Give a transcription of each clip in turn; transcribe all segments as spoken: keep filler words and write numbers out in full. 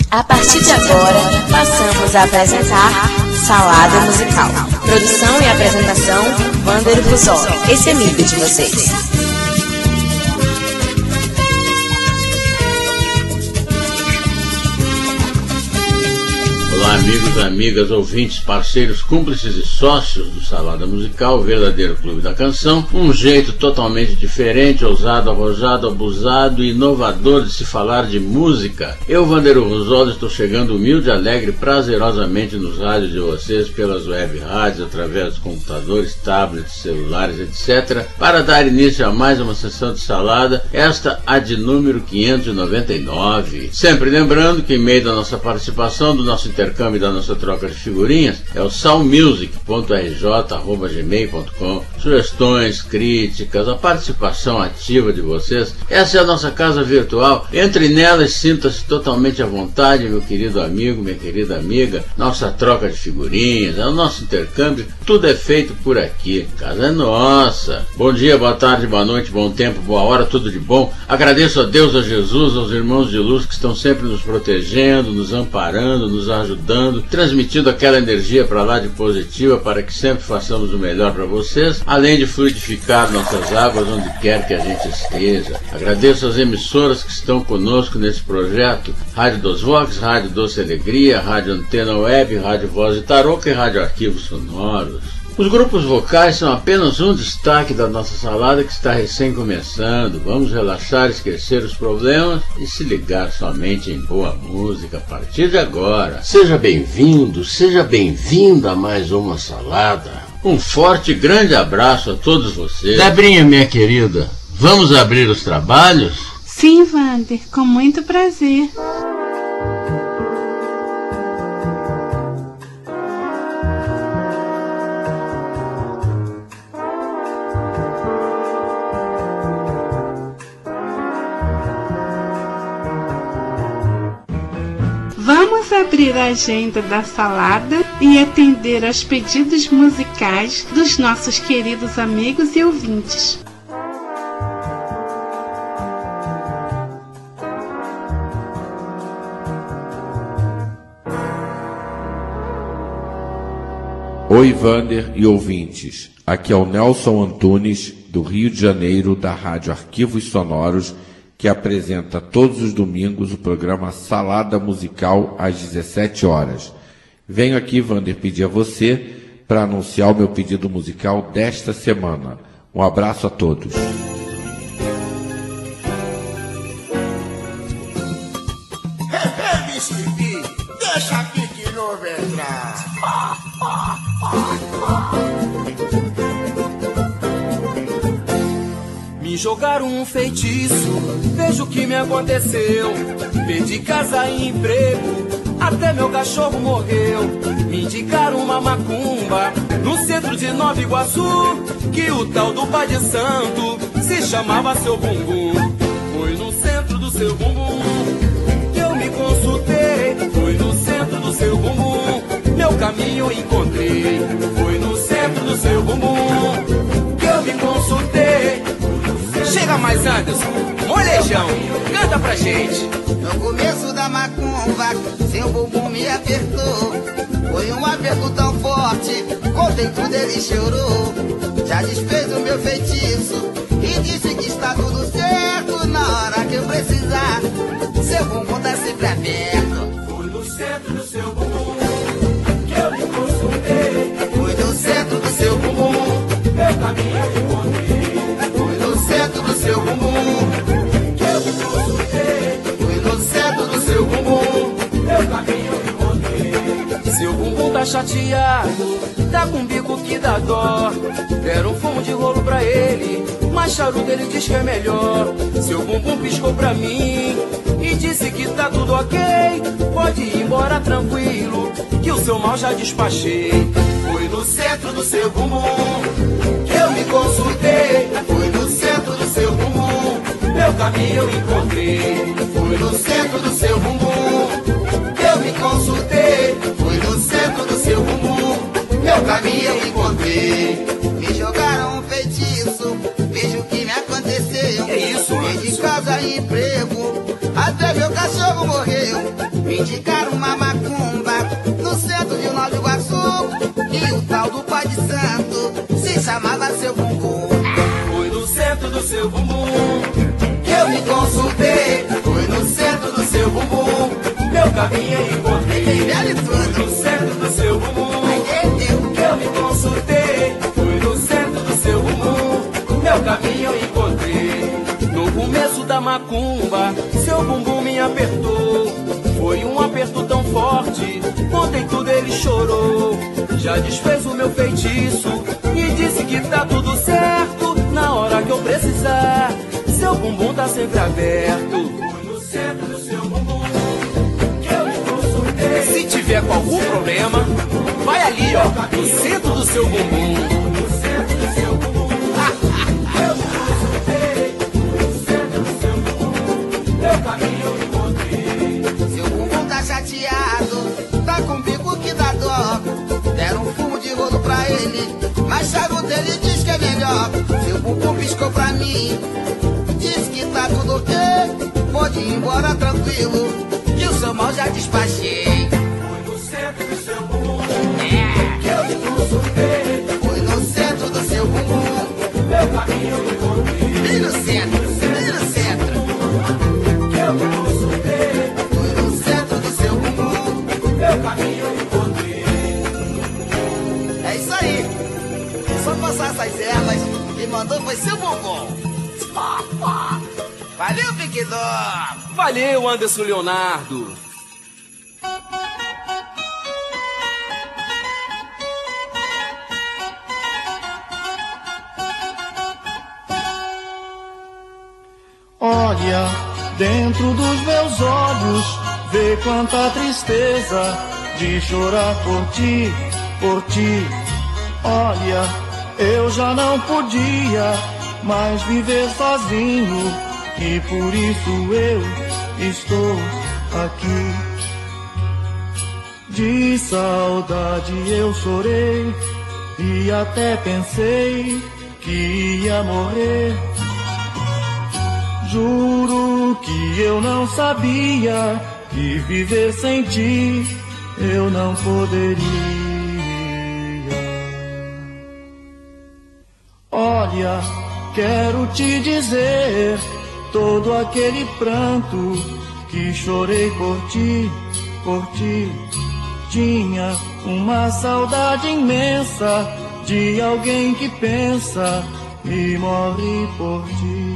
A partir de agora, passamos a apresentar Salada Musical. Produção e apresentação, Wander Ruzoli. Esse é amigo de vocês. Olá, amigos, amigas, ouvintes, parceiros, cúmplices e sócios do Salada Musical, o verdadeiro clube da canção. Um jeito totalmente diferente, ousado, arrojado, abusado e inovador de se falar de música. Eu, Wander Ruzoli, estou chegando humilde, alegre, prazerosamente nos rádios de vocês, pelas web rádios, através dos computadores, tablets, celulares, etcétera, para dar início a mais uma sessão de salada, esta a de número quinhentos e noventa e nove. Sempre lembrando que, em meio da nossa participação, do nosso intercâmbio e da nossa troca de figurinhas, é o salmusic ponto r j arroba gmail ponto com. Sugestões, críticas, a participação ativa de vocês. Essa é a nossa casa virtual. Entre nela e sinta-se totalmente à vontade, meu querido amigo, minha querida amiga. Nossa troca de figurinhas, é o nosso intercâmbio, tudo é feito por aqui. A casa é nossa. Bom dia, boa tarde, boa noite, bom tempo, boa hora, tudo de bom. Agradeço a Deus, a Jesus, aos irmãos de luz que estão sempre nos protegendo, nos amparando, nos ajudando, transmitindo aquela energia para lá de positiva para que sempre façamos o melhor para vocês, além de fluidificar nossas águas onde quer que a gente esteja. Agradeço às emissoras que estão conosco nesse projeto: Rádio dos Vox, Rádio Doce Alegria, Rádio Antena Web, Rádio Voz de Tarouca e Rádio Arquivos Sonoros. Os grupos vocais são apenas um destaque da nossa salada que está recém começando. Vamos relaxar, esquecer os problemas e se ligar somente em boa música a partir de agora. Seja bem-vindo, seja bem-vinda a mais uma salada. Um forte e grande abraço a todos vocês. Debrinha, minha querida, vamos abrir os trabalhos? Sim, Wander, com muito prazer. Vamos abrir a agenda da salada e atender aos pedidos musicais dos nossos queridos amigos e ouvintes. Oi, Wander e ouvintes. Aqui é o Nelson Antunes, do Rio de Janeiro, da Rádio Arquivos Sonoros, que apresenta todos os domingos o programa Salada Musical às dezessete horas. Venho aqui, Wander, pedir a você para anunciar o meu pedido musical desta semana. Um abraço a todos. Deixa aqui que novo entrar. Me jogaram um feitiço, veja o que me aconteceu. Perdi casa e emprego, até meu cachorro morreu. Me indicaram uma macumba no centro de Nova Iguaçu, que o tal do pai de santo se chamava Seu Bumbum. Foi no centro do Seu Bumbum que eu me consultei. Foi no centro do Seu Bumbum meu caminho encontrei. Foi no centro do Seu Bumbum que eu me consultei. Chega mais, Anderson, molejão, canta pra gente. No começo da macumba, seu bumbum me apertou. Foi um aperto tão forte, contei tudo, ele chorou. Já desfez o meu feitiço e disse que está tudo certo. Na hora que eu precisar, seu bumbum tá sempre aberto. Foi no centro do Seu Bumbum que eu me consultei. Foi no centro do Seu bumbum meu caminho eu encontrei. Centro do Seu bumbum que eu me consultei. Fui no centro do Seu bumbum meu caminho eu encontrei. Seu bumbum tá chateado, tá com bico que dá dó. Deram um fumo de rolo pra ele, mas charuto ele diz que é melhor. Seu bumbum piscou pra mim e disse que tá tudo ok. Pode ir embora tranquilo, que o seu mal já despachei. Foi no centro do Seu bumbum que eu me consultei. Foi no centro do Seu bumbum meu caminho eu encontrei. Foi no centro do Seu bumbum que eu me consultei. Foi no centro do Seu bumbum meu caminho eu encontrei. Me jogaram um feitiço, veja o que me aconteceu. É isso, perdi casa e emprego, até meu cachorro morreu. Me indicaram uma macumba no centro de Nova Iguaçu. E o tal do pai de santo se chamava Seu Bumbum. Foi no centro do Seu Bumbum que eu me consultei. Foi no centro do Seu Bumbum meu caminho encontrei. Foi no centro do Seu Bumbum que eu me consultei. Foi no centro do Seu Bumbum meu caminho eu encontrei. No começo da macumba, Seu Bumbum me apertou. Foi um aperto tão forte, contei tudo, ele chorou. Já desfez o meu feitiço e disse que tá tudo certo. Na hora que eu precisar, Seu Bumbum tá sempre aberto. Foi no centro do Seu Bumbum que eu me consultei. Se tiver com algum problema, vai ali, ó, no centro do Seu Bumbum. No centro do Seu Bumbum eu me consultei. No centro do Seu Bumbum meu caminho eu encontrei. Seu Bumbum tá chateado, tá com bico que dá dó. Deram um fumo de rolo pra ele, mas charuto ele diz que é melhor. Seu Bumbum piscou pra mim, disse que tá tudo ok, pode ir embora tranquilo, que o seu mal já despachei. Foi no centro do Seu Bumbum É. que eu me consultei. Foi no centro do Seu Bumbum Meu caminho eu encontrei. bem no centro, bem no centro. Que eu me consultei. Foi no centro do Seu Bumbum Meu caminho eu encontrei. É isso aí, só passar essas ervas e mandou foi Seu Bumbum. Valeu, Piquidó. Valeu, Anderson Leonardo. Olha dentro dos meus olhos, vê quanta tristeza de chorar por ti, por ti. Olha, eu já não podia mais viver sozinho e por isso eu estou aqui. De saudade eu chorei e até pensei que ia morrer. Juro que eu não sabia que viver sem ti eu não poderia. Olha, quero te dizer, todo aquele pranto que chorei por ti, por ti, tinha uma saudade imensa de alguém que pensa e morre por ti.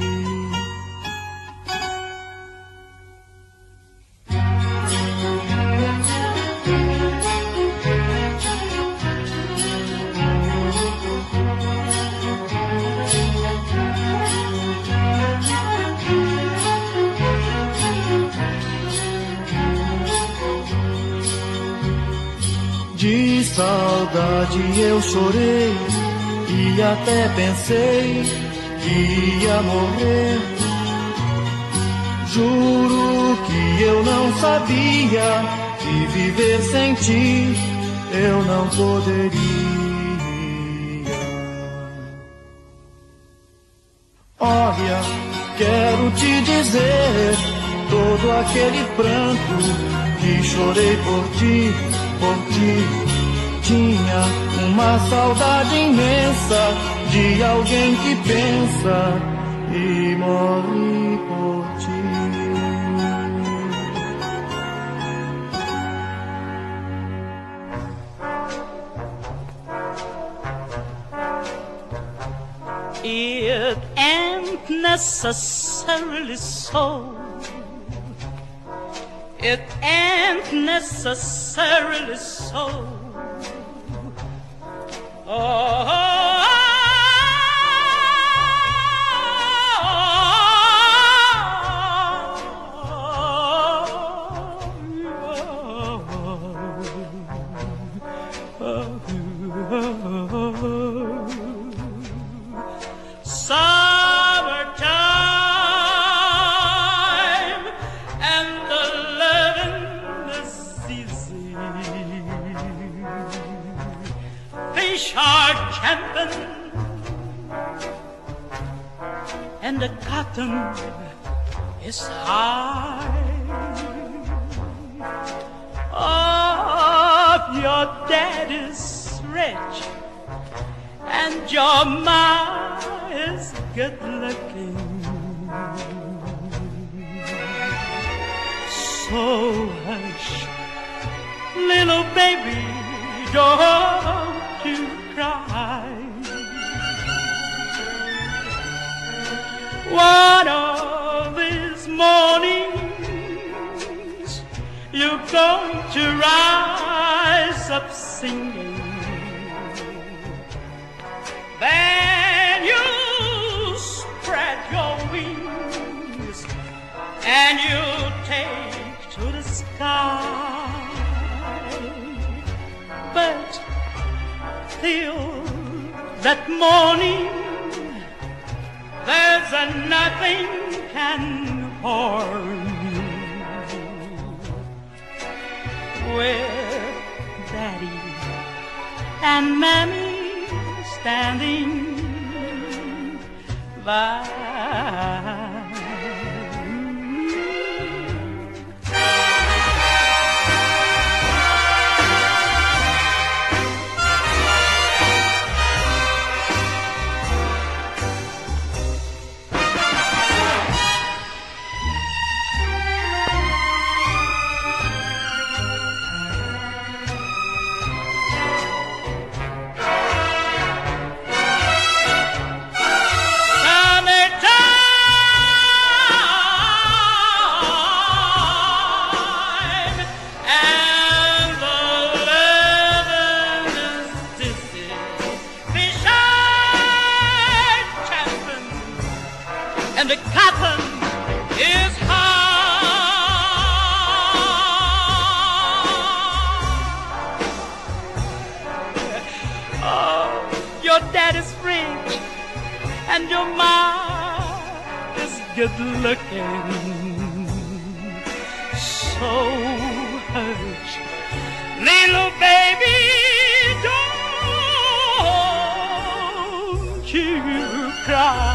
De saudade eu chorei e até pensei que ia morrer. Juro que eu não sabia que viver sem ti eu não poderia. Olha, quero te dizer, todo aquele pranto que chorei por ti, por ti, tinha uma saudade imensa de alguém que pensa e morre por ti. It ain't necessarily so. It ain't necessarily so. Oh, and the cotton is high. your daddy's rich and your ma is good looking. So hush, little baby, don't you cry. One of these mornings you're going to rise up singing. Then you spread your wings and you take to the sky. But till that morning there's a nothing can harm you. Where Daddy and Mammy standing by. And the cotton is high. Oh, your dad is rich and your mom is good looking. So hush, little baby, don't you cry.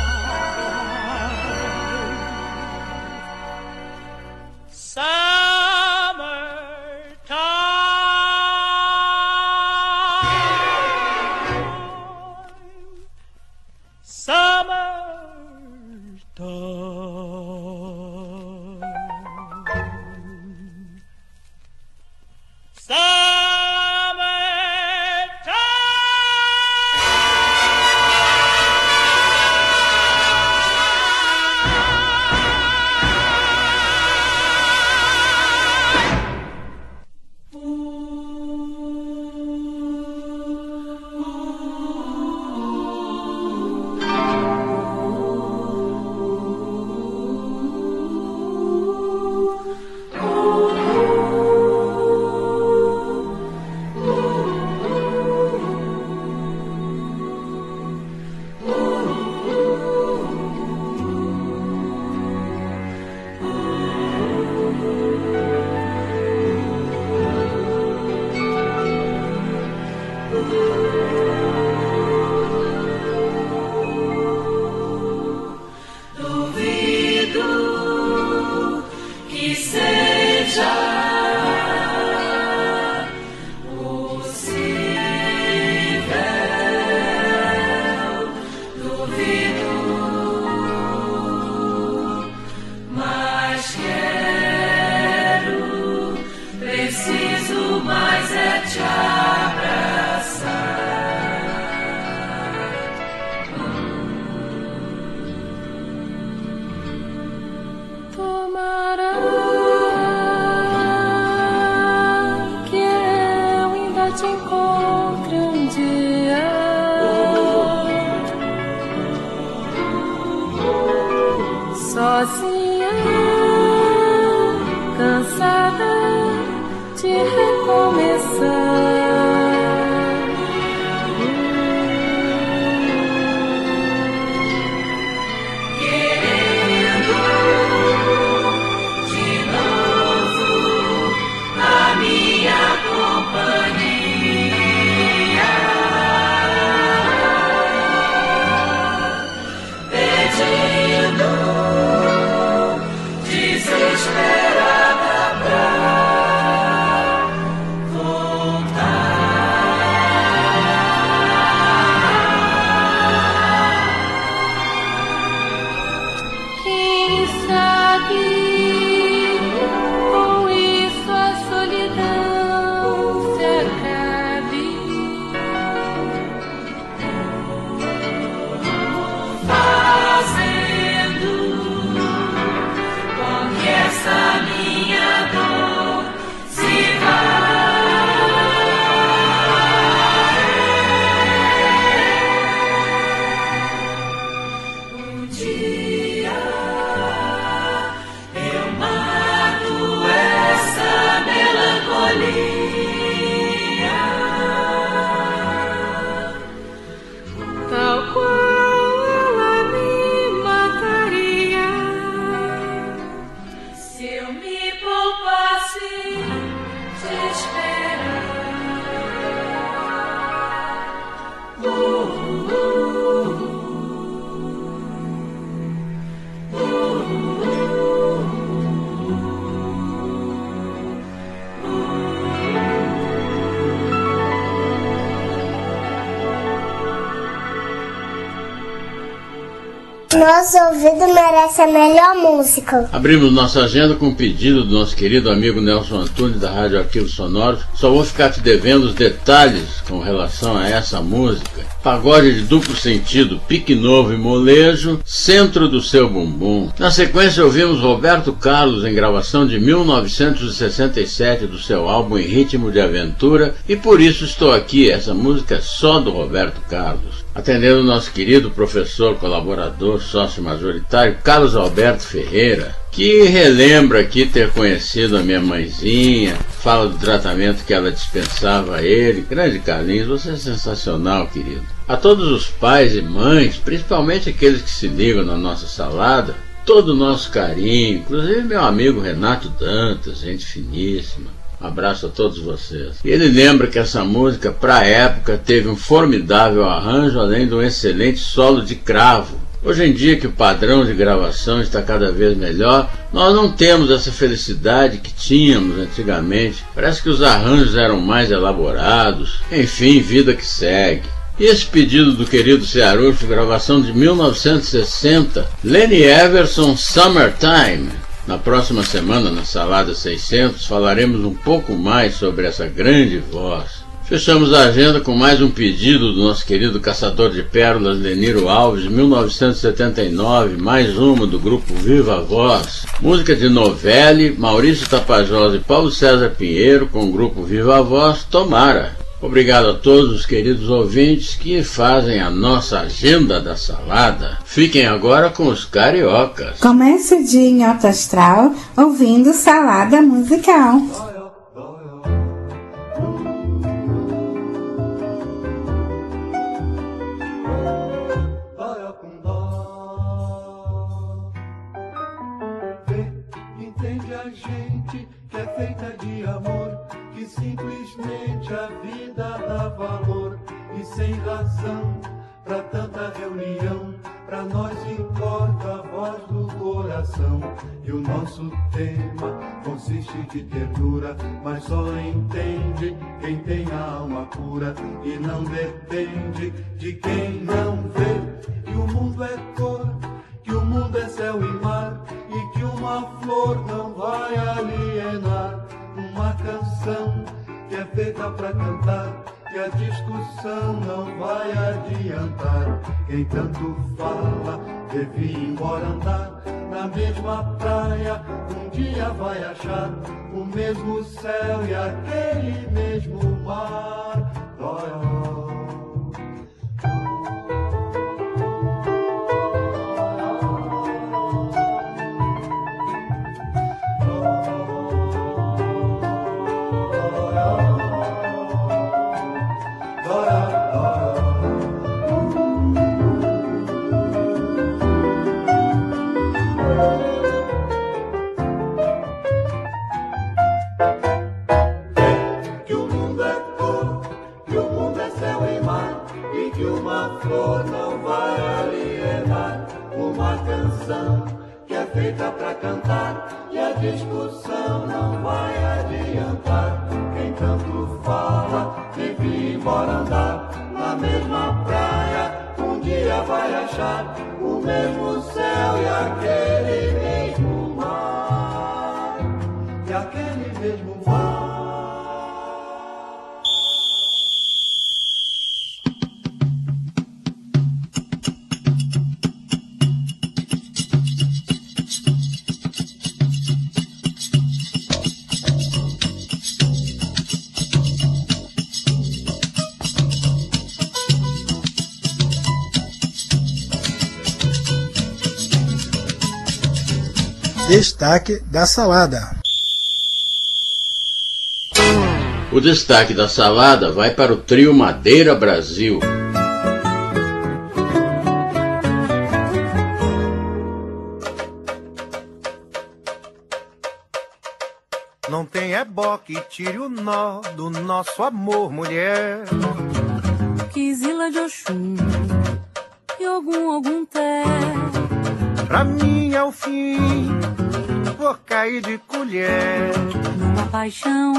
Sozinha, cansada de recomeçar. Querendo de novo a minha companhia, pedindo desesperada pra voltar. Nosso ouvido merece a melhor música. Abrimos nossa agenda com um pedido do nosso querido amigo Nelson Antunes, da Rádio Arquivos Sonoros. Só vou ficar te devendo os detalhes com relação a essa música. Pagode de duplo sentido, pique novo e molejo, centro do seu bumbum. Na sequência ouvimos Roberto Carlos em gravação de mil novecentos e sessenta e sete do seu álbum Em Ritmo de Aventura, e Por Isso Estou Aqui. Essa música é só do Roberto Carlos. Atendendo o nosso querido professor, colaborador, sócio majoritário, Carlos Alberto Ferreira, que relembra aqui ter conhecido a minha mãezinha, fala do tratamento que ela dispensava a ele. Grande Carlinhos, você é sensacional, querido. A todos os pais e mães, principalmente aqueles que se ligam na nossa salada, todo o nosso carinho, inclusive meu amigo Renato Dantas, gente finíssima. Um abraço a todos vocês. E ele lembra que essa música, para a época, teve um formidável arranjo, além de um excelente solo de cravo. Hoje em dia, que o padrão de gravação está cada vez melhor, nós não temos essa felicidade que tínhamos antigamente. Parece que os arranjos eram mais elaborados. Enfim, vida que segue. E esse pedido do querido Cearúcho, gravação de mil novecentos e sessenta, Lenny Everson, Summertime. Na próxima semana, na Salada seiscentos, falaremos um pouco mais sobre essa grande voz. Fechamos a agenda com mais um pedido do nosso querido caçador de pérolas, Leniro Alves, mil novecentos e setenta e nove, mais uma do grupo Viva Voz. Música de Novelli, Maurício Tapajós e Paulo César Pinheiro, com o grupo Viva Voz, Tomara. Obrigado a todos os queridos ouvintes que fazem a nossa agenda da salada. Fiquem agora com os cariocas. Comece o dia em alto astral ouvindo Salada Musical. Entende a gente que é feita de amor, que simplesmente a vida dá valor, e sem razão pra tanta reunião, pra nós importa a voz do coração. E o nosso tema consiste de ternura, mas só entende quem tem a alma pura, e não depende de quem não vê. Que o mundo é cor, que o mundo é céu e mar, e que uma flor não vai alienar. Uma canção que é feita pra cantar, que a discussão não vai adiantar. Quem tanto fala deve ir embora andar na mesma praia, um dia vai achar o mesmo céu e aquele mesmo mar. Oh, flor não vai alienar. Uma canção que é feita pra cantar, e a discussão não vai adiantar. Quem tanto fala deve ir embora andar na mesma praia, um dia vai achar o mesmo céu e aquele mesmo mar, e aquele mesmo mar. Destaque da salada. O destaque da salada vai para o trio Madeira Brasil. Não tem ebó que tire o nó do nosso amor, mulher. Quisila de Oxum e algum, algum té. Pra mim é o fim, vou cair de colher. Numa paixão,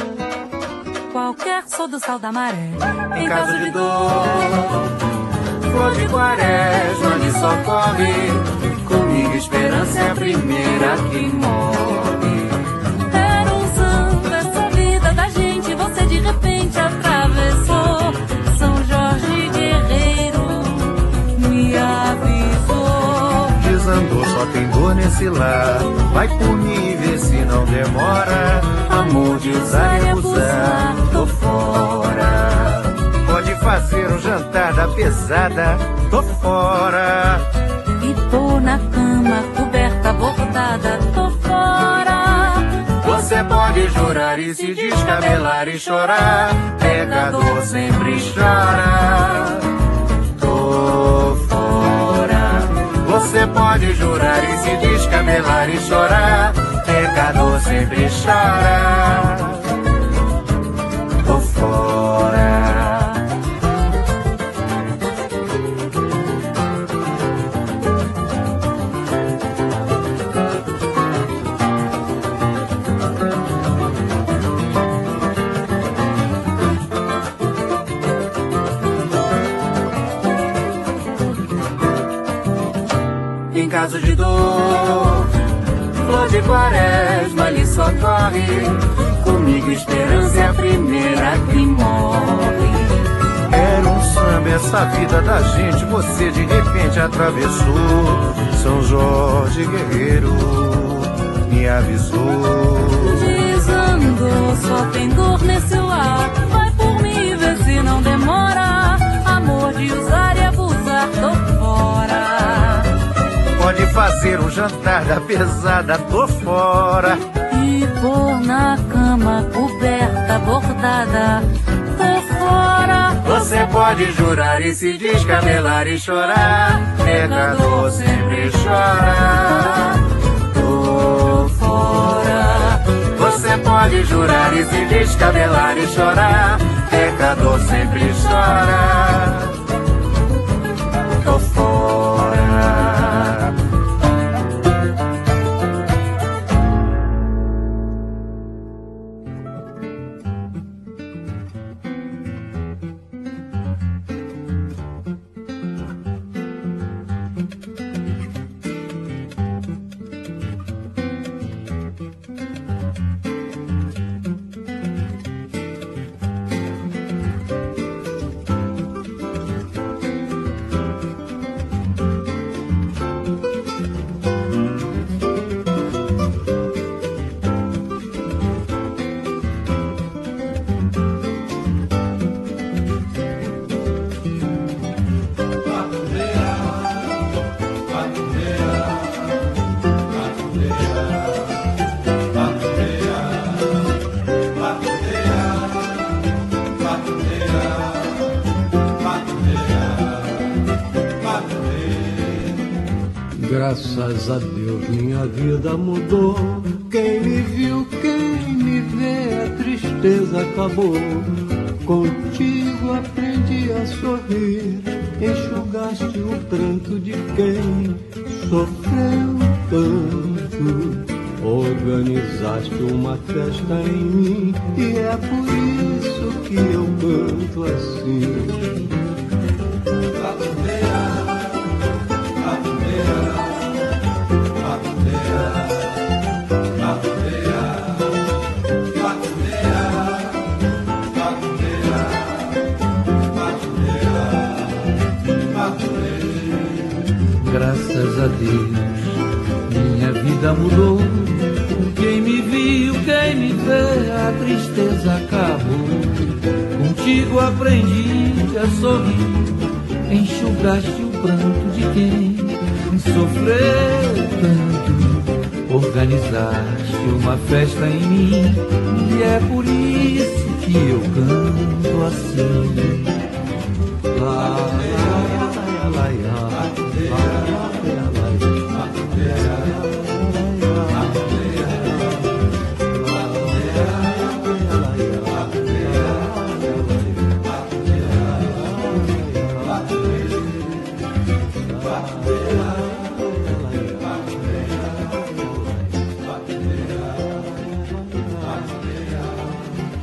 qualquer sou do sal da maré. Em caso de dor, flor de quaresma onde socorre, comigo esperança é a primeira que morre. Era um samba, essa vida da gente, você de repente atravessou. São Jorge Guerreiro me avisou. Desandou, só tem dor nesse lar. Vai por mim e vê se não demora. Amor de usar e abusar, tô fora. Pode fazer um jantar da pesada, tô fora. E pôr na cama, coberta bordada, tô fora. Você pode jurar e se descabelar e chorar. Pecador sempre chora. Tô fora. Você pode jurar e se descabelar e chorar. Pecador sempre chora. Tô fora. Em caso de dor, flor de quaresma lhe socorre, comigo esperança é a primeira que morre. Era um samba essa vida da gente, você de repente atravessou. São Jorge Guerreiro me avisou. Desandou, só tem dor nesse lar. Vai por mim e vê se não demora. Amor de usar e abusar, tô fora. Pode fazer um jantar da pesada, tô fora. E pôr na cama, coberta bordada, tô fora. Você pode jurar e se descabelar e chorar. Pecador sempre chora. Tô fora. Você pode jurar e se descabelar e chorar. Pecador sempre chora. Tô fora. Graças a Deus minha vida mudou. Quem me viu, quem me vê, a tristeza acabou. Contigo aprendi a sorrir, enxugaste o pranto de quem sofreu tanto. Organizaste uma festa em mim e é por isso que eu canto assim. Graças a Deus, minha vida mudou. Quem me viu, quem me vê, a tristeza acabou. Contigo aprendi a sorrir, enxugaste o pranto de quem sofreu tanto. Organizaste uma festa em mim e é por isso que eu canto assim. Lá, lá, lá, lá.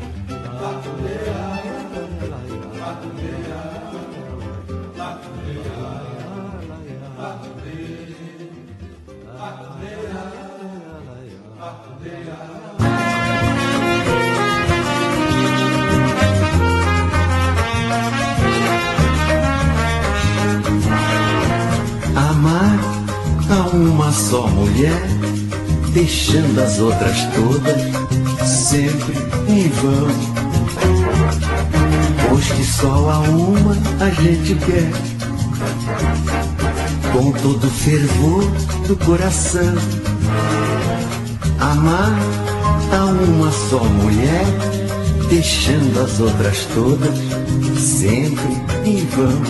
Yeah. só mulher, deixando as outras todas sempre em vão. Pois que só a uma a gente quer, com todo o fervor do coração. Amar a uma só mulher, deixando as outras todas sempre em vão.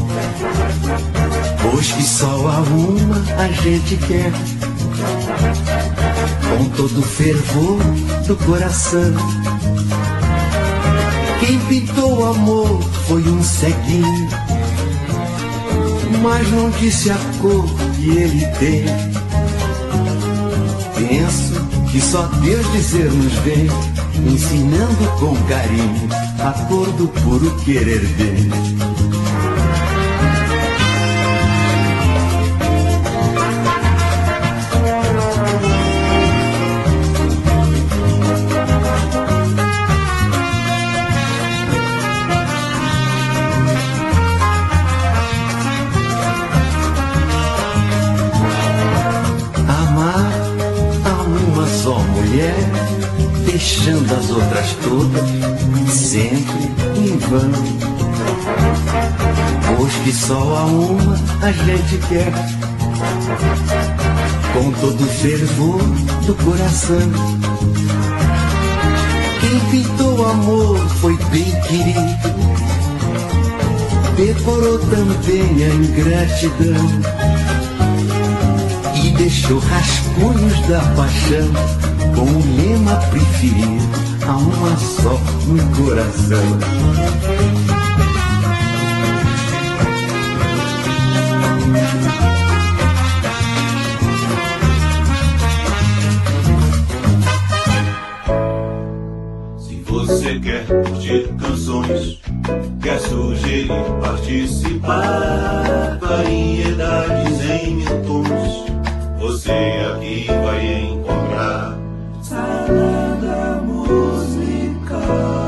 Pois que só a uma a gente quer, com todo o fervor do coração. Quem pintou o amor foi um ceguinho, mas não disse a cor que ele tem. Penso que só Deus dizer-nos bem, ensinando com carinho a cor do puro querer bem. Deixando as outras todas sempre em vão. Pois que só a uma a gente quer, com todo o fervor do coração. Quem pintou o amor foi bem querido, decorou também a ingratidão e deixou rascunhos da paixão, com o lema preferido, a uma só no coração. Se você quer curtir canções, quer sugerir, participar, variedades em mil tons, você aqui vai encontrar Salada Musical.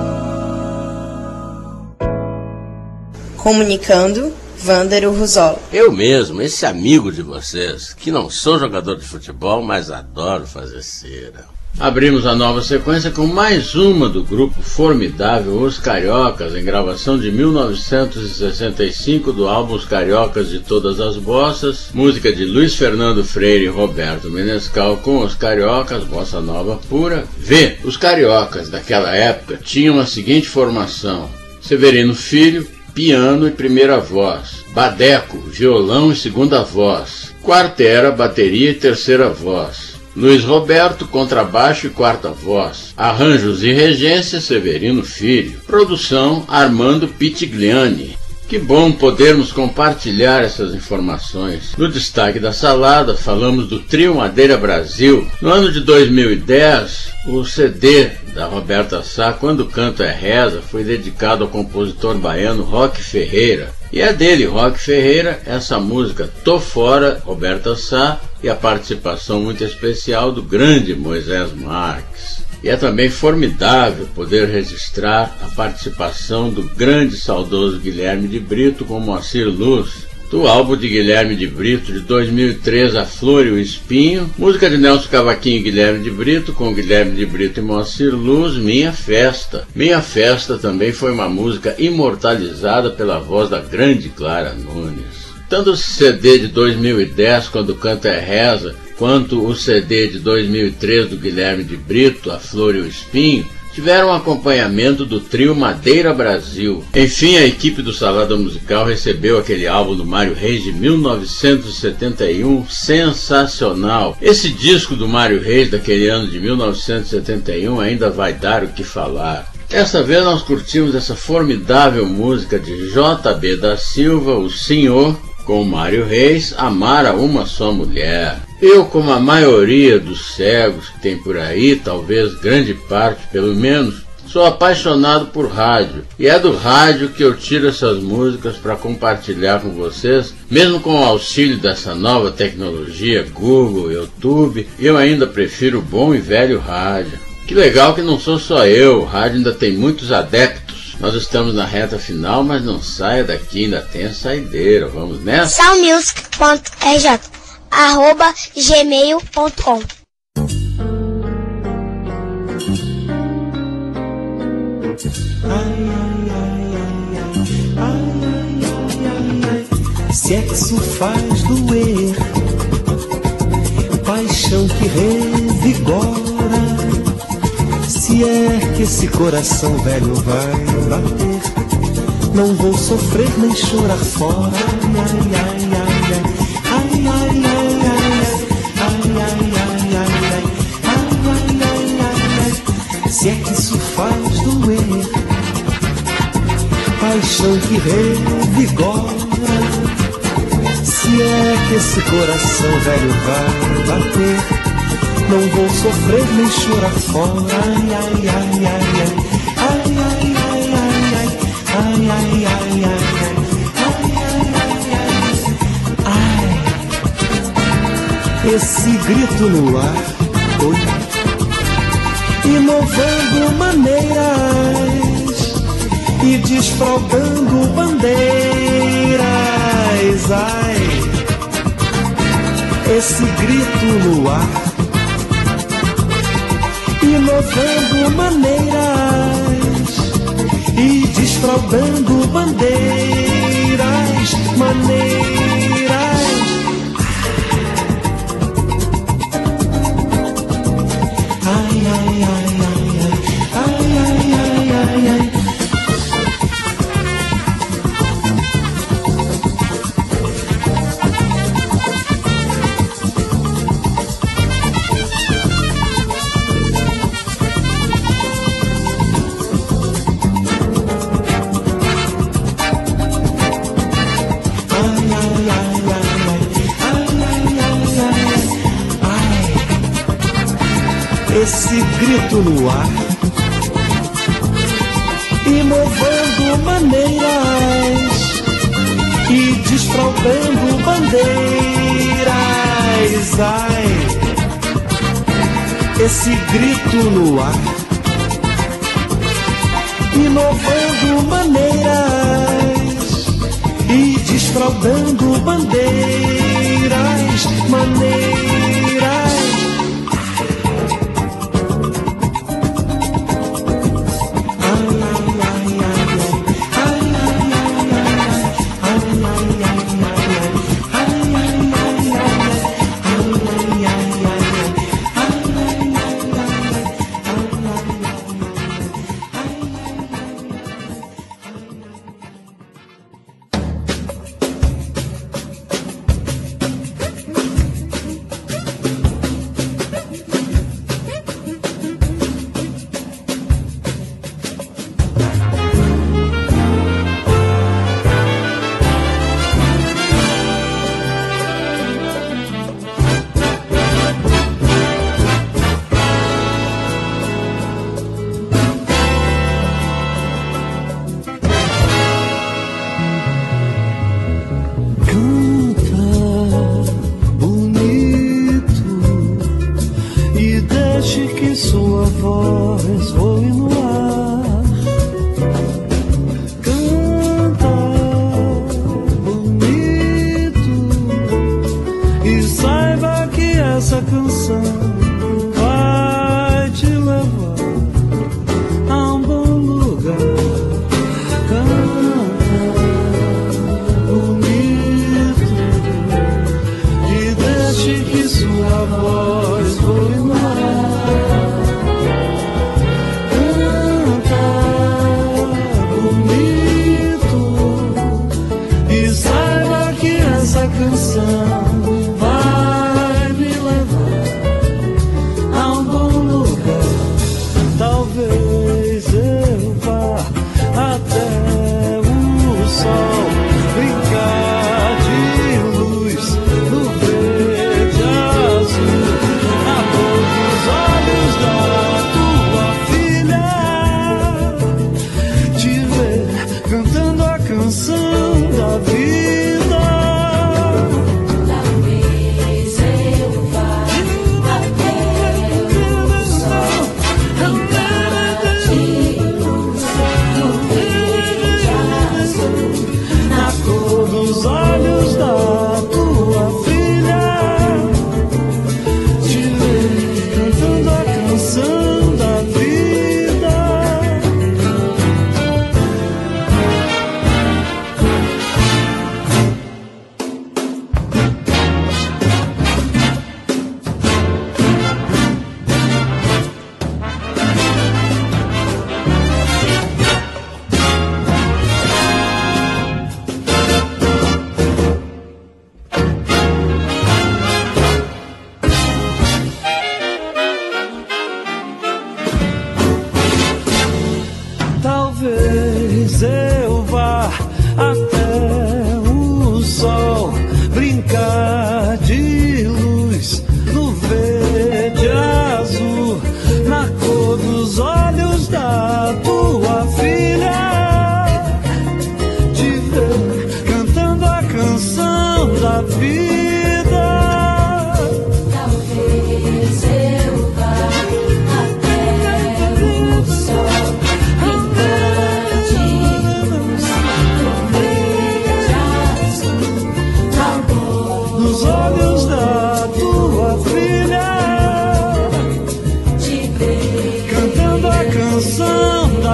Comunicando, Vândero Ruzola. Eu mesmo, esse amigo de vocês, que não sou jogador de futebol, mas adoro fazer cera. Abrimos a nova sequência com mais uma do grupo formidável Os Cariocas, em gravação de mil novecentos e sessenta e cinco do álbum Os Cariocas de Todas as Bossas, música de Luiz Fernando Freire e Roberto Menescal com Os Cariocas, bossa nova pura. Vê, os Cariocas daquela época tinham a seguinte formação: Severino Filho, piano e primeira voz, Badeco, violão e segunda voz, Quartera, bateria e terceira voz, Luiz Roberto, contrabaixo e quarta voz. Arranjos e regência, Severino Filho. Produção, Armando Pitigliani. Que bom podermos compartilhar essas informações. No destaque da salada, falamos do Trio Madeira Brasil. No ano de dois mil e dez, o C D da Roberta Sá, Quando o Canto é Reza, foi dedicado ao compositor baiano Roque Ferreira. E é dele, Roque Ferreira, essa música Tô Fora, Roberta Sá, e a participação muito especial do grande Moisés Marques. E é também formidável poder registrar a participação do grande saudoso Guilherme de Brito com Moacir Luz, do álbum de Guilherme de Brito de dois mil e três, A Flor e o Espinho, música de Nelson Cavaquinho e Guilherme de Brito, com Guilherme de Brito e Moacir Luz, Minha Festa. Minha Festa também foi uma música imortalizada pela voz da grande Clara Nunes. Tanto o C D de dois mil e dez, Quando o Canto é Reza, quanto o C D de dois mil e três do Guilherme de Brito, A Flor e o Espinho, tiveram acompanhamento do Trio Madeira Brasil. Enfim, a equipe do Salada Musical recebeu aquele álbum do Mário Reis de mil novecentos e setenta e um, sensacional. Esse disco do Mário Reis daquele ano de mil novecentos e setenta e um ainda vai dar o que falar. Dessa vez nós curtimos essa formidável música de J B da Silva, O Senhor, com Mário Reis, Amar a Uma Só Mulher. Eu, como a maioria dos cegos que tem por aí, talvez grande parte pelo menos, sou apaixonado por rádio. E é do rádio que eu tiro essas músicas para compartilhar com vocês, mesmo com o auxílio dessa nova tecnologia, Google, YouTube, eu ainda prefiro o bom e velho rádio. Que legal que não sou só eu, o rádio ainda tem muitos adeptos. Nós estamos na reta final, mas não saia daqui, ainda tem a saideira. Vamos nessa? Salmusic ponto r j. arroba gmail ponto com. Sexo faz doer, paixão que revigora. Se é que esse coração velho vai bater, não vou sofrer nem chorar fora. Ai, ai, ai, ai, ai, ai, ai, ai, ai, ai, ai, se é que isso faz doer, paixão que revigora. Se é que esse coração velho vai bater, não vou sofrer nem chorar fora. Ai, ai, ai, ai, ai, ai, ai, ai, ai, ai, ai, ai, ai, ai, ai, esse grito no ar, oi, inovando maneiras e desfraldando bandeiras. Ai, esse grito no ar, inovando maneiras e desfraldando bandeiras, maneiras. Ai, ai, ai, ai, ai, ai, ai, ai, ai. Esse grito no ar, inovando maneiras e desfraldando bandeiras. Ai, esse grito no ar, inovando maneiras e desfraldando bandeiras, maneiras.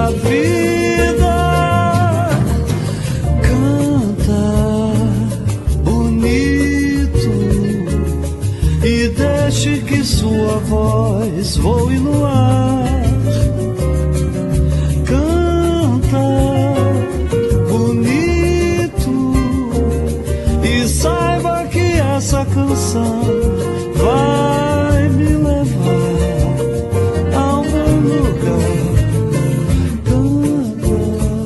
da vida. Canta bonito e deixe que sua voz voe no ar. Canta bonito e saiba que essa canção vai me levar a algum lugar. Canta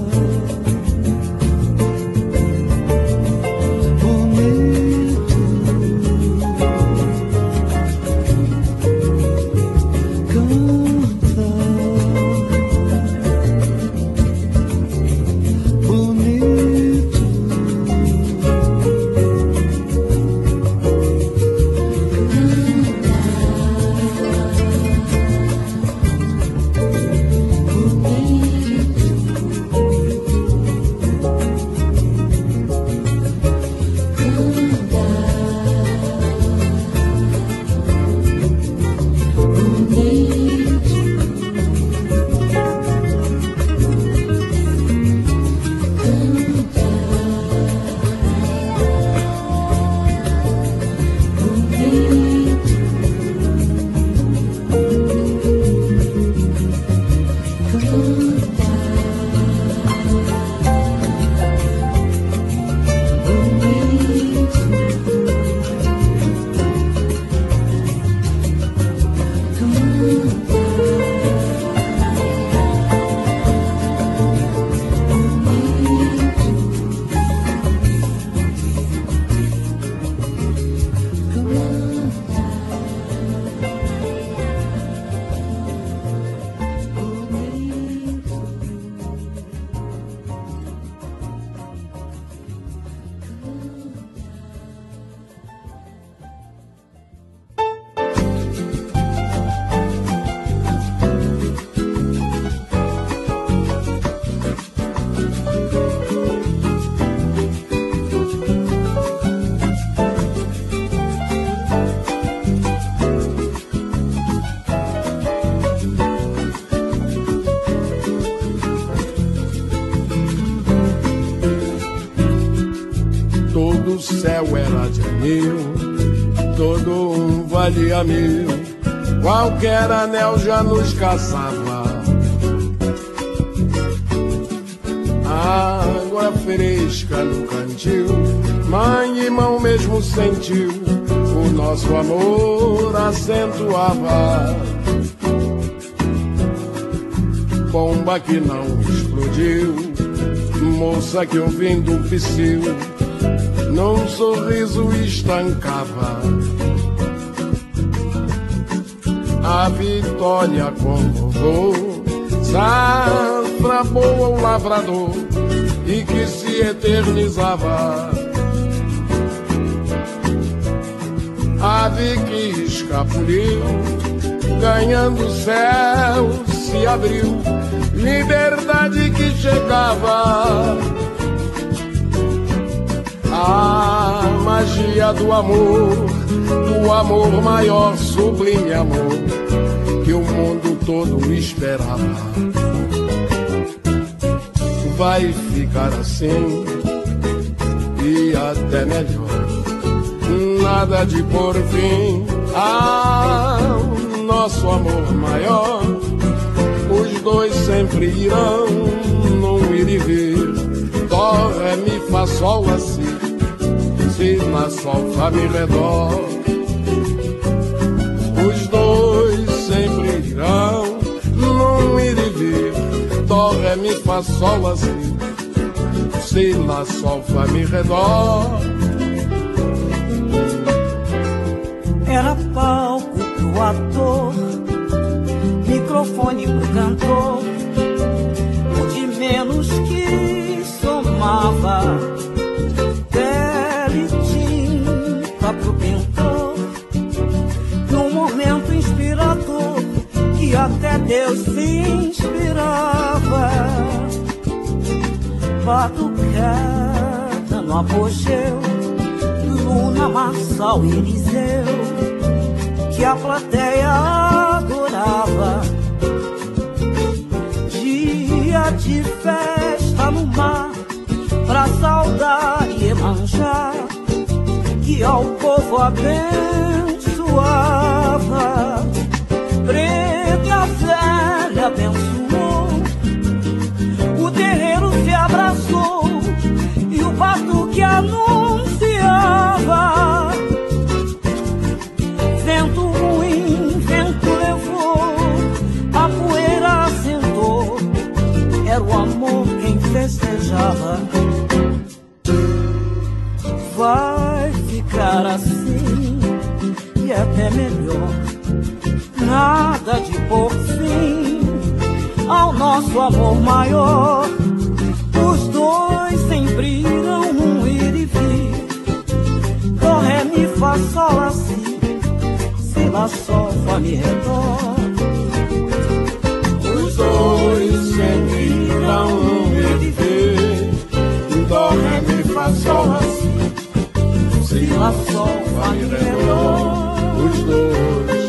bonito, canta bonito. Todo o céu era de anil, todo um valia mil, qualquer anel já nos caçava. Água fresca no cantil, mãe e mão mesmo sentiu, o nosso amor acentuava. Bomba que não explodiu, moça que ouvindo o psiu, num sorriso estancava a vitória como voo, safra boa o lavrador e que se eternizava. Ave que escapuliu, ganhando céu, se abriu, liberdade que chegava. A magia do amor, do amor maior, sublime amor, que o mundo todo esperava. Vai ficar assim e até melhor, nada de por fim ao nosso amor maior. Os dois sempre irão num ir e vir, dó, ré, mi, fá, sol, lá, si, si, lá, sol, fá, mi, ré, dó. Os dois sempre irão num ir e vir, dó, ré, mi, fá, sol, lá, si, si, lá, sol, fá, mi, ré, dó. Era palco pro ator, microfone pro cantor, o de menos que somava, pele tinta pro pintor, num momento inspirador que até Deus se inspirava. Batucada no apogeu, luna, marçal e Eliseu, que a plateia adorava. Dia dia de festa no mar, pra saudar e Iemanjá, que ao povo abençoava. Preta velha abençoou, o terreiro se abraçou e o batuque anunciava. Vento ruim, vento levou, a poeira assentou, era o amor quem festejava. Vai ficar assim e até melhor, nada de por fim ao nosso amor maior. Os dois sempre irão um ir e vir, dó, ré, mi, fá, sol, lá, si, si, lá, sol, fá, mi, ré, dó. Os dois sempre irão um ir e vir, dó, ré, mi, fá, sol, lá, si, si, lá, sol, fá, mi, ré, dó. Os dois.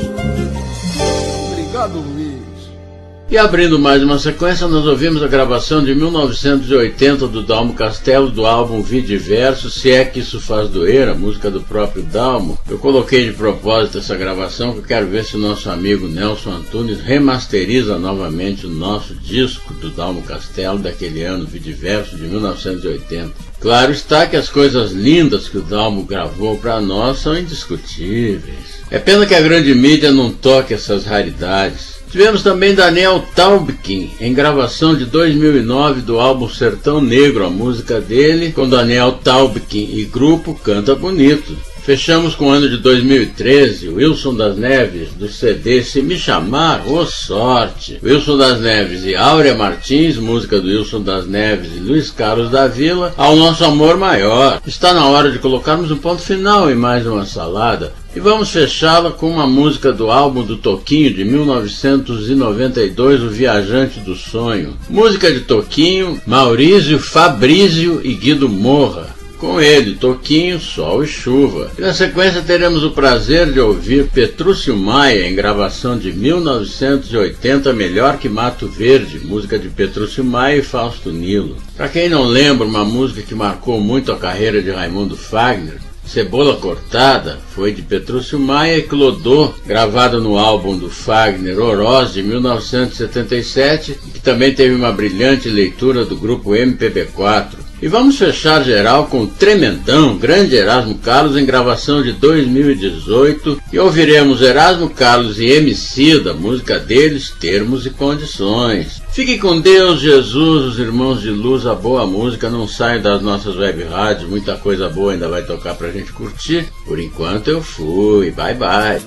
Obrigado, Luiz. E abrindo mais uma sequência, nós ouvimos a gravação de mil novecentos e oitenta do Dalmo Castelo, do álbum Vidiverso, Se É Que Isso Faz Doer, a música do próprio Dalmo. Eu coloquei de propósito essa gravação, que eu quero ver se o nosso amigo Nelson Antunes remasteriza novamente o nosso disco do Dalmo Castelo, daquele ano, Vidiverso, de mil novecentos e oitenta. Claro está que as coisas lindas que o Dalmo gravou para nós são indiscutíveis. É pena que a grande mídia não toque essas raridades. Tivemos também Daniel Taubkin, em gravação de dois mil e nove do álbum Sertão Negro, a música dele, com Daniel Taubkin e grupo Canta Bonito. Fechamos com o ano de dois mil e treze, Wilson das Neves, do C D Se Me Chamar, ô sorte! Wilson das Neves e Áurea Martins, música do Wilson das Neves e Luiz Carlos da Vila, Ao Nosso Amor Maior. Está na hora de colocarmos um ponto final em mais uma salada, e vamos fechá-la com uma música do álbum do Toquinho, de mil novecentos e noventa e dois, O Viajante do Sonho. Música de Toquinho, Maurício, Fabrício e Guido Morra. Com ele, Toquinho, Sol e Chuva. E na sequência teremos o prazer de ouvir Petrúcio Maia, em gravação de mil novecentos e oitenta, Melhor que Mato Verde, música de Petrúcio Maia e Fausto Nilo. Para quem não lembra, uma música que marcou muito a carreira de Raimundo Fagner, Cebola Cortada, foi de Petrúcio Maia e Clodô, gravado no álbum do Fagner, Oroz, de mil novecentos e setenta e sete, que também teve uma brilhante leitura do grupo M P B quatro. E vamos fechar geral com o Tremendão, grande Erasmo Carlos, em gravação de dois mil e dezoito, e ouviremos Erasmo Carlos e Emicida, música deles, Termos e Condições. Fique com Deus, Jesus, os irmãos de luz, a boa música, não saiam das nossas web rádios, muita coisa boa ainda vai tocar pra gente curtir. Por enquanto eu fui, bye bye.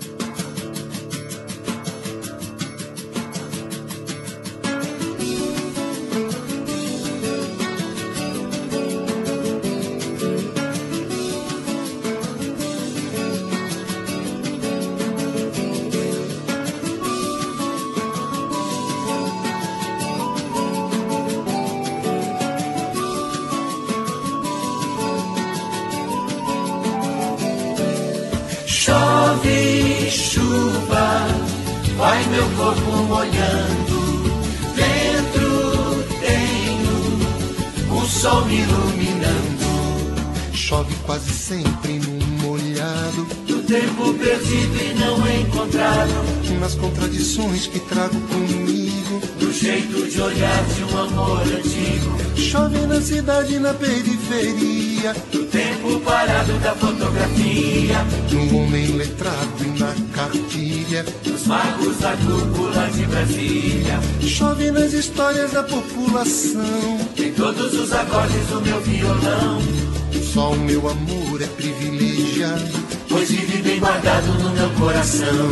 Chove, chuva, vai meu corpo molhando. Dentro tenho um sol me iluminando. Chove quase sempre no molhado, do tempo perdido e não encontrado, nas contradições que trago comigo, do jeito de olhar de um amor antigo. Chove na cidade e na periferia, do tempo parado da fotografia, no homem letrado e na cartilha, dos magos da cúpula de Brasília. Chove nas histórias da população, em todos os acordes do meu violão. Só o meu amor é privilegiado, pois vive bem guardado no meu coração.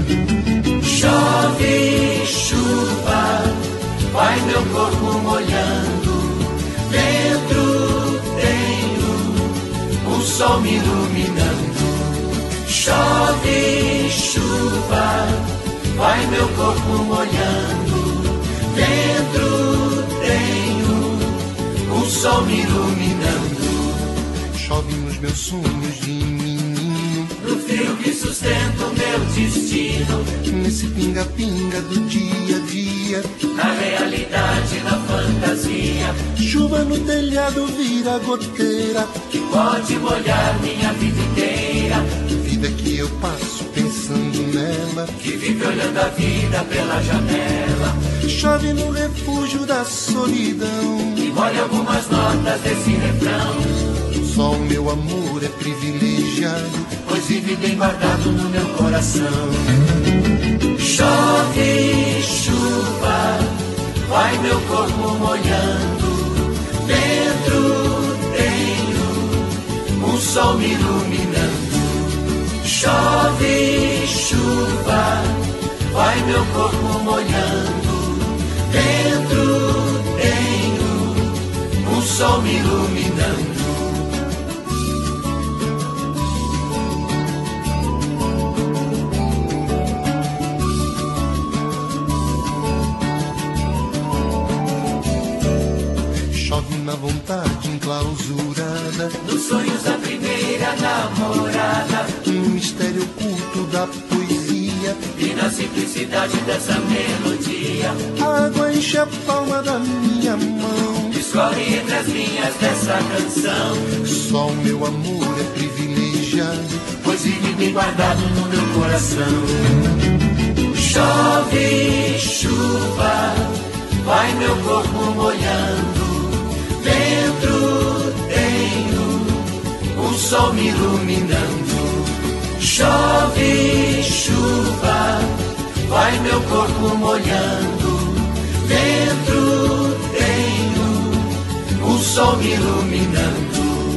Chove, chuva, vai meu corpo molhando. Dentro tenho um sol me iluminando. Chove, chuva, vai meu corpo molhando. Dentro tenho um sol me iluminando. Chove nos meus sonhos de menino, no fio que sustenta o meu destino, nesse pinga-pinga do dia a dia, na realidade, na chuva no telhado vira goteira que pode molhar minha vida inteira. Vida que eu passo pensando nela, que vive olhando a vida pela janela. Chove no refúgio da solidão e molha algumas notas desse refrão. Só o meu amor é privilegiado, pois vive bem guardado no meu coração. Chove, chuva, vai meu corpo molhando. Dentro tenho um sol me iluminando. Chove, chuva, vai meu corpo molhando. Dentro tenho um sol me iluminando. Chove na vontade enclausurada, nos sonhos da primeira namorada, no mistério oculto da poesia e na simplicidade dessa melodia. A água enche a palma da minha mão, escorre entre as linhas dessa canção. Só o meu amor é privilegiado, pois vive bem guardado no meu coração. Chove, chuva, vai meu corpo molhando. Dentro tenho um sol me iluminando. Chove, chuva, vai meu corpo molhando. Dentro tenho um sol me iluminando.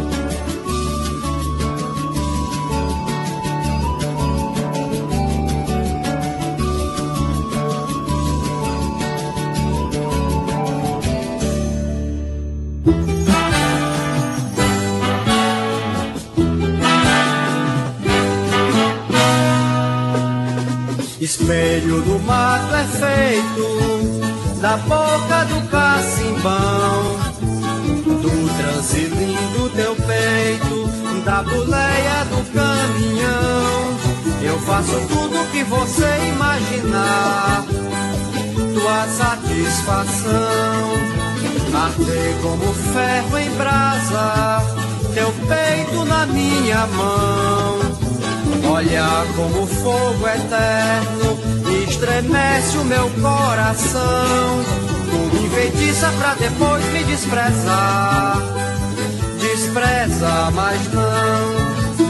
Espelho do mato é feito da boca do cacimbão, do transe lindo teu peito, da boleia do caminhão. Eu faço tudo que você imaginar, tua satisfação. Arder como ferro em brasa, teu peito na minha mão. Olha como fogo eterno estremece o meu coração. Tu me enfeitiça pra depois me desprezar. Despreza, mas não.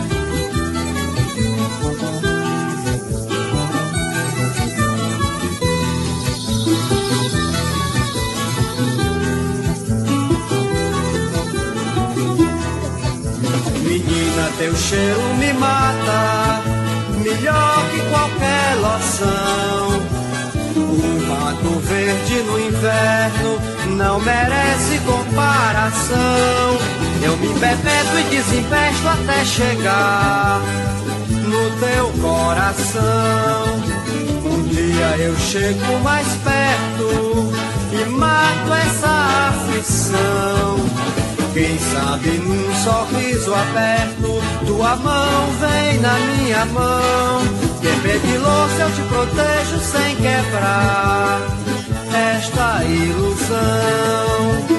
Menina, teu cheiro me mata, melhor que qualquer loção. O mato verde no inverno não merece comparação. Eu me embebento e desempesto até chegar no teu coração. Um dia eu chego mais perto e mato essa aflição. Quem sabe num sorriso aberto, tua mão vem na minha mão. Quebrei de louça, eu te protejo sem quebrar esta ilusão.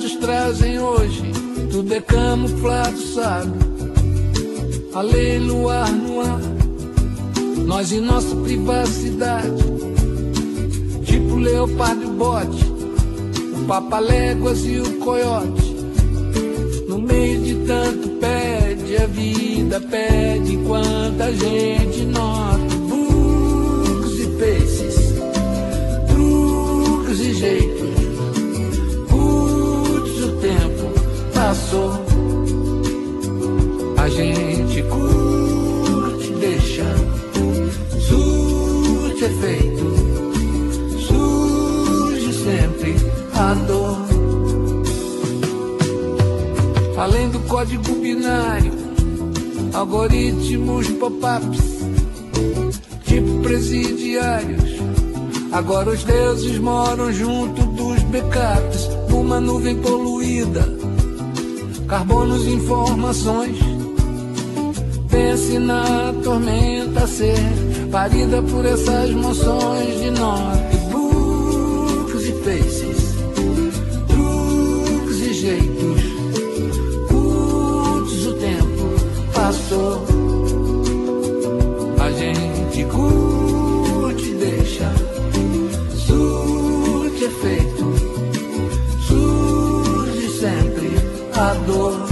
nos trazem hoje, tudo é camuflado, sabe? A lei, luar no ar, nós em nossa privacidade, tipo leopardo e bote, o papaléguas e o coiote. No meio de tanto pede, a vida pede enquanto a gente nota bugs e paces, truques e jeitos. Putz, o tempo passou, a gente curte, deixa, surte efeito, surge sempre a dor. Além do código binário, algoritmos pop-ups, tipo presidiários. Agora os deuses moram junto dos backups, numa nuvem poluída, carbonos e informações. Pense na tormenta a ser parida por essas moções de norte, bugs e faces, truques e jeitos. Putz, o tempo passou, a gente curte, deixa, surte efeito, surge sempre a dor.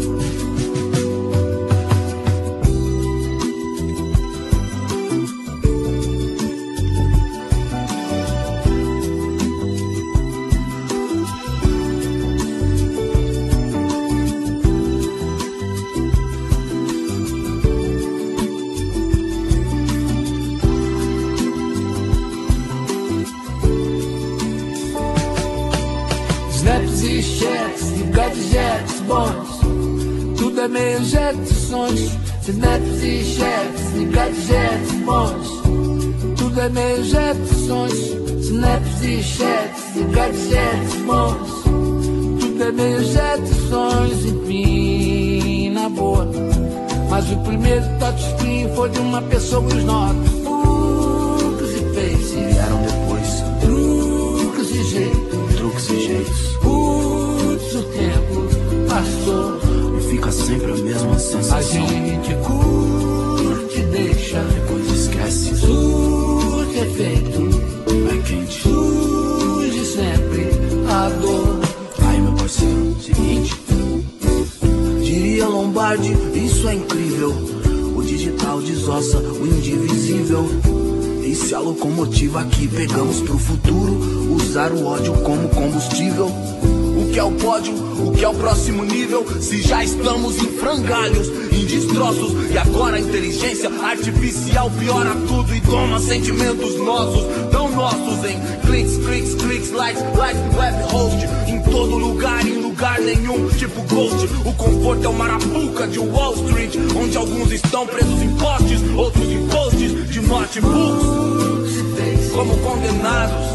Gadgets bons, tudo é meio Jetsons. Snaps e chats e gadgets bons, tudo é meio Jetsons. Snaps e chats e gadgets bons, tudo é meio Jetsons. Enfim, na boa, mas o primeiro touchscreen foi de uma pessoa e os notas. Truques e faces vieram depois, truques e jeitos, truques e jeitos. O tempo passou e fica sempre a mesma sensação. A gente curte, deixa, depois esquece. Surge efeito, é quente, surge sempre a dor. Aí meu parceiro, seguinte, diria Lombardi, isso é incrível. O digital desossa o indivisível. E se a locomotiva que pegamos pro futuro usar o ódio como combustível? O que é o pódio? O que é o próximo nível? Se já estamos em frangalhos, em destroços, e agora a inteligência artificial piora tudo e toma sentimentos nossos, tão nossos, em cliques, cliques, cliques, likes, likes, web host, em todo lugar, em lugar nenhum, tipo ghost. O conforto é uma arapuca de Wall Street, onde alguns estão presos em postes, outros em posts de notebooks, como condenados,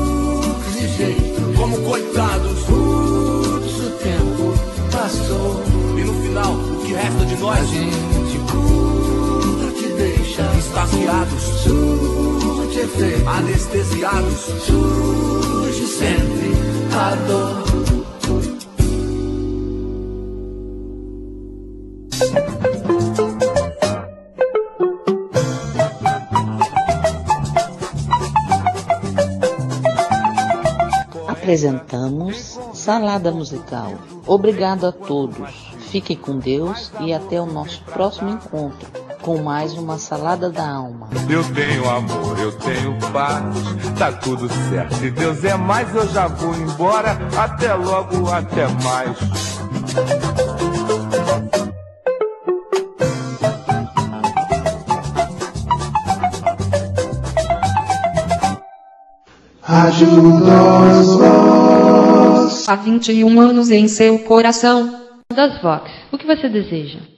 como coitados. Passou, e no final, o que resta de nós? A gente curte, deixa, extasiados, surge efeito, anestesiados, surge sempre a dor. Apresentamos Salada Musical. Obrigado a todos. Fiquem com Deus e até o nosso próximo encontro com mais uma Salada da Alma. Eu tenho amor, eu tenho paz, tá tudo certo. Se Deus é mais, eu já vou embora. Até logo, até mais. Há vinte e um anos em seu coração. Das Vox, o que você deseja?